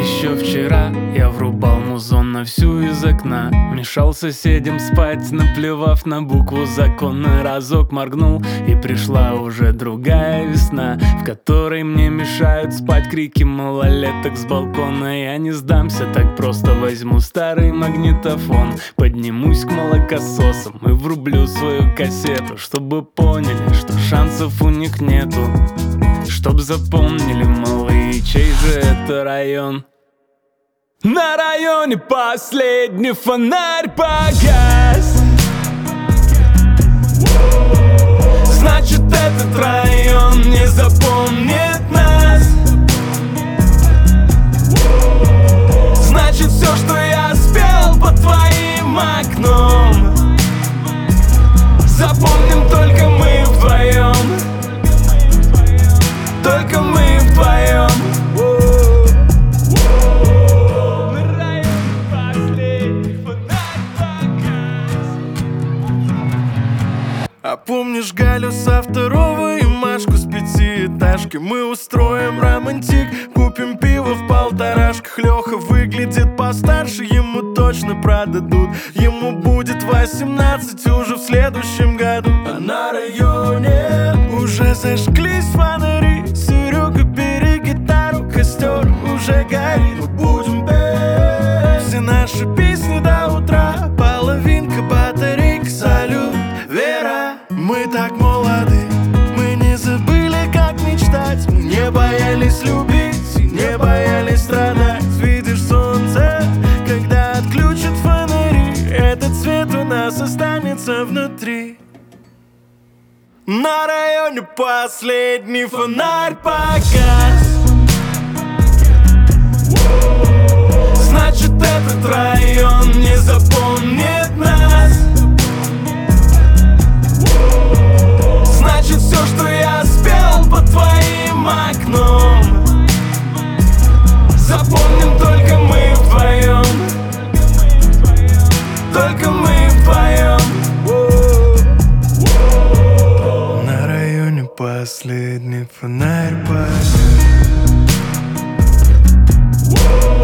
Еще вчера я врубал музон на всю из окна, мешал соседям спать, наплевав на букву закона. Разок моргнул, и пришла уже другая весна, в которой мне мешают спать крики малолеток с балкона. Я не сдамся так просто, возьму старый магнитофон, поднимусь к молокососам и врублю свою кассету, чтобы поняли, что шансов у них нету. Чтоб запомнили малые, чей же это район. На районе последний фонарь погас. Значит, этот район не запомнит нас. Значит, все, что я спел под твоим окном, запомним только мы вдвоем. Только мы вдвоем. А помнишь Галю со второго и Машку с пятиэтажки? Мы устроим романтик, купим пиво в полторашках. Леха выглядит постарше, ему точно продадут. Ему будет 18 уже в следующем году. А на районе уже зажглись фонари. Серега, бери гитару, костер уже горит. Мы будем петь все наши песни до утра. Половинка батарейки, салют, Вера. Мы так молоды, мы не забыли, как мечтать. Мы не боялись любить и не боялись страдать. Видишь солнце, когда отключат фонари, этот свет у нас останется внутри. На районе последний фонарь погас. Значит, этот район не запомнит нас. Значит, все, что я спел под твоим окном, запомним только мы вдвоем. Только мы вдвоем. На районе последний фонарь погас.